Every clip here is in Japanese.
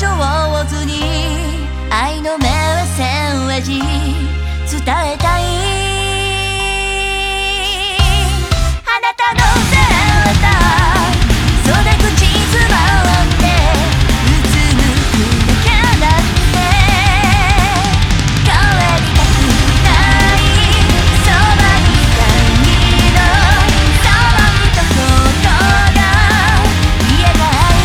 上手に愛のメッセージ伝えたい。あなたのセーター袖口つまんでうつむくだけだって帰りたくないそばにいたいの騒ぐところが言え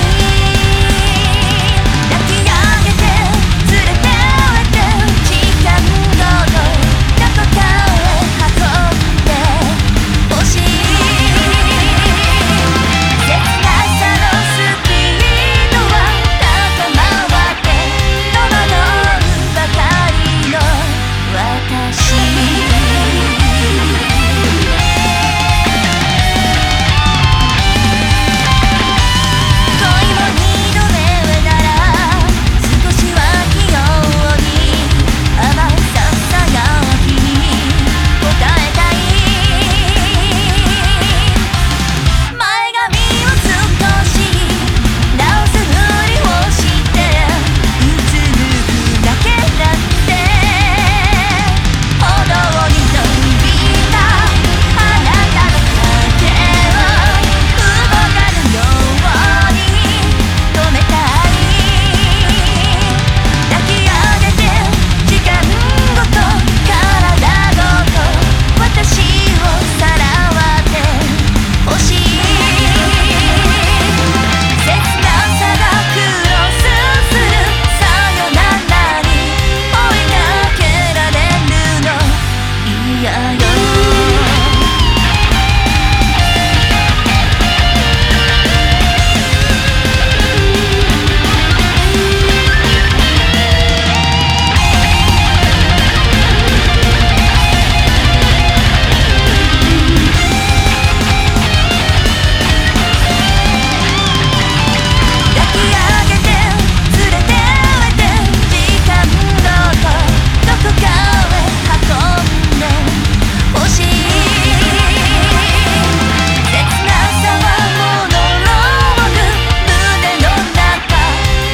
ない抱き上げて連れてって時間ごとどこかへ運んでほしい切なさのスピードは高まって戸惑うばかりの私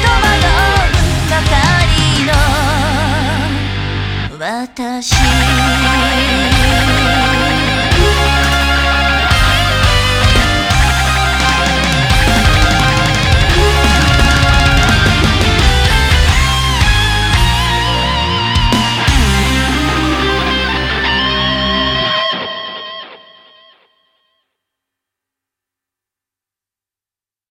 私